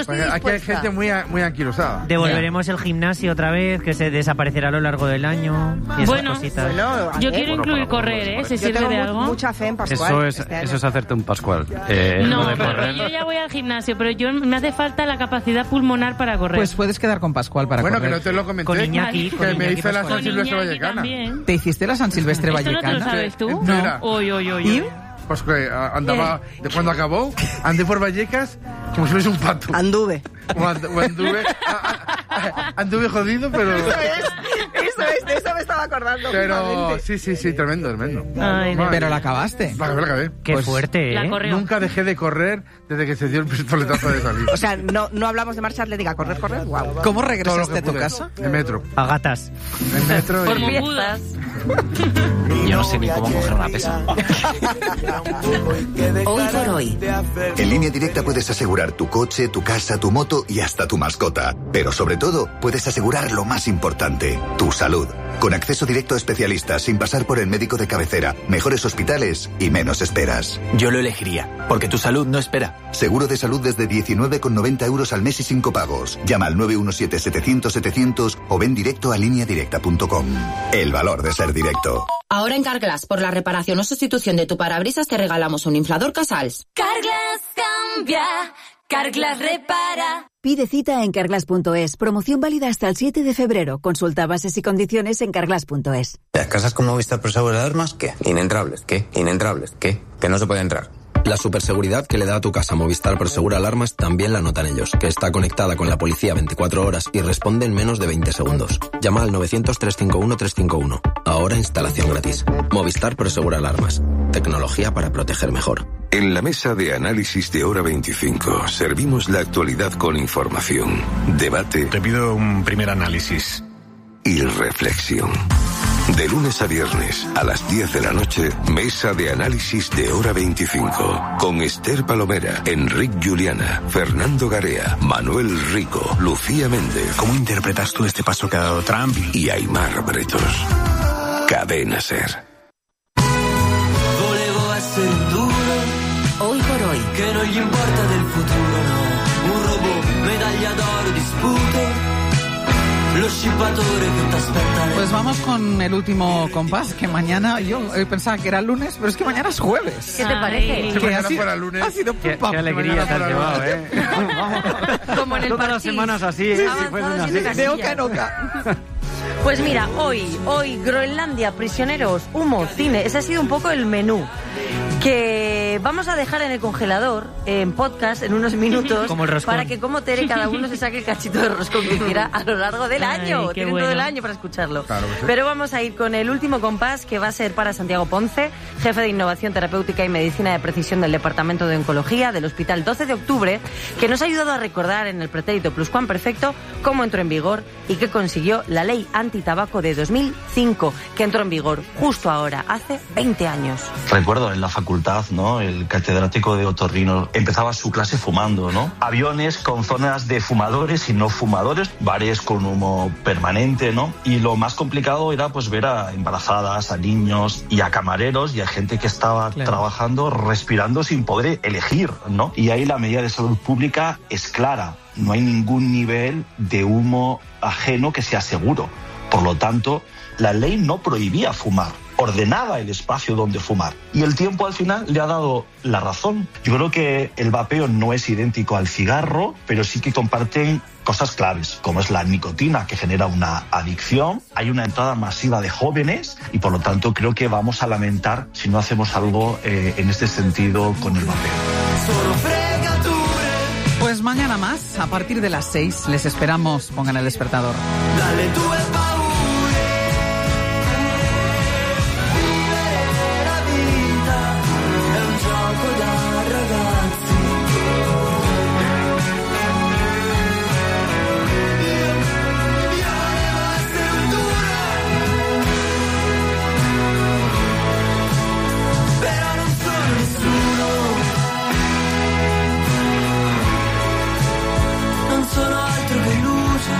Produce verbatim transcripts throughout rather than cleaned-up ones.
estoy dispuesta. Aquí hay gente muy, muy anquilosada. Devolveremos el gimnasio otra vez, que se desaparecerá a lo largo del año. Y Bueno, cositas. bueno yo quiero bueno, incluir para, correr, ¿eh? ¿Se sirve de algo? Mucha fe en Pascual. Eso es, este eso es hacerte un Pascual. Eh, no, de pero yo ya voy al gimnasio, pero yo me hace falta la capacidad pulmonar para correr. Pues puedes quedar con Pascual para bueno, correr. Bueno, que no te lo comenté. Con Iñaki, que con me Iñaki hice la San Silvestre Vallecana. Vallecana. ¿Te hiciste la San Silvestre Vallecana? ¿Esto no te lo sabes tú? No. Oy, oy, oy, ¿Y? oy. Pues que andaba, de cuando acabó, andé por Vallecas como si fuese un pato. Anduve. O anduve, anduve jodido, pero... Eso es, eso es, de eso me estaba acordando. Pero sí, sí, sí, tremendo, tremendo. Ay, no. Pero la acabaste. La acabé, la acabé. Qué Pues fuerte, ¿eh? Nunca dejé de correr desde que se dio el pistoletazo de salir. O sea, no, no hablamos de marcha atlética, correr, correr, guau. ¿Cómo regresaste a tu casa? En metro. A gatas. En metro. Por y... mongudas. Yo no sé ni cómo coger una pesa. Hoy por hoy. En Línea Directa puedes asegurar tu coche, tu casa, tu moto y hasta tu mascota. Pero sobre todo, puedes asegurar lo más importante, tu salud. Con acceso directo a especialistas, sin pasar por el médico de cabecera, mejores hospitales y menos esperas. Yo lo elegiría, porque tu salud no espera. Seguro de salud desde diecinueve con noventa euros al mes y sin copagos. Llama al nueve uno siete, setecientos, setecientos o ven directo a línea directa punto com. El valor de ser directo. Ahora en Carglass, por la reparación o sustitución de tu parabrisas, te regalamos un inflador Casals. Carglass cambia, Carglass repara. Pide cita en carglass punto es. Promoción válida hasta el siete de febrero. Consulta bases y condiciones en carglass punto es. ¿Las casas con Movistar Prosegur Alarmas? ¿Qué? Inentrables. ¿Qué? Inentrables. ¿Qué? Que no se puede entrar. La superseguridad que le da a tu casa Movistar Prosegur Alarmas también la notan ellos, que está conectada con la policía veinticuatro horas y responde en menos de veinte segundos. Llama al novecientos, trescientos cincuenta y uno, trescientos cincuenta y uno. Ahora instalación gratis. Movistar Prosegur Alarmas. Tecnología para proteger mejor. En la mesa de análisis de Hora veinticinco servimos la actualidad con información, debate... Te pido un primer análisis. Y reflexión. De lunes a viernes, a las diez de la noche, mesa de análisis de Hora veinticinco. Con Esther Palomera, Enric Juliana, Fernando Garea, Manuel Rico, Lucía Méndez. ¿Cómo interpretas tú este paso que ha dado Trump? Y Aimar Bretos. Cadena SER. Hoy por hoy. Que non gli importa del futuro, no. Un robot, medaglia d'oro, disputo. Pues vamos con el último compás, que mañana, yo pensaba que era lunes, pero es que mañana es jueves. ¿Qué te parece? Que mañana fuera lunes. Ha sido Qué, qué alegría te has llevado, ¿eh? Como en el Todas las semanas así, sí, ¿eh? sí, Si fuesen así. De oca en oca. Pues mira, hoy, hoy, Groenlandia, prisioneros, humo, cine. Ese ha sido un poco el menú que vamos a dejar en el congelador, en podcast, en unos minutos, como el roscón, para que como Tere cada uno se saque el cachito de roscón que quiera a lo largo del Ay, año. qué Tienen bueno. todo el año para escucharlo. Claro que sí. Pero vamos a ir con el último compás, que va a ser para Santiago Ponce, jefe de Innovación Terapéutica y Medicina de Precisión del Departamento de Oncología del Hospital doce de octubre, que nos ha ayudado a recordar en el pretérito pluscuamperfecto cómo entró en vigor y qué consiguió la ley antitabaco de dos mil cinco, que entró en vigor justo ahora, hace veinte años. Recuerdo en la facultad, ¿no? El catedrático de otorrino empezaba su clase fumando, ¿no? Aviones con zonas de fumadores y no fumadores, bares con humo permanente, ¿no? Y lo más complicado era pues ver a embarazadas, a niños y a camareros y a gente que estaba claro. trabajando, respirando sin poder elegir, ¿no? Y ahí la medida de salud pública es clara. No hay ningún nivel de humo ajeno que sea seguro. Por lo tanto, la ley no prohibía fumar, ordenaba el espacio donde fumar. Y el tiempo al final le ha dado la razón. Yo creo que el vapeo no es idéntico al cigarro, pero sí que comparten cosas claves, como es la nicotina, que genera una adicción. Hay una entrada masiva de jóvenes y por lo tanto creo que vamos a lamentar si no hacemos algo eh, en este sentido con el vapeo. Pues mañana más, a partir de las seis, les esperamos. Pongan el despertador. Dale tú el paure. Vivere la vita è un gioco da ragazzi. Viale va a essere dura, però non sono nessuno. Non sono altro che luce.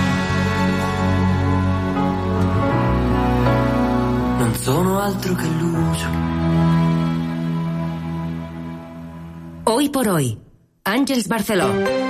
Non sono altro che luce. Hoy por hoy, Àngels Barceló.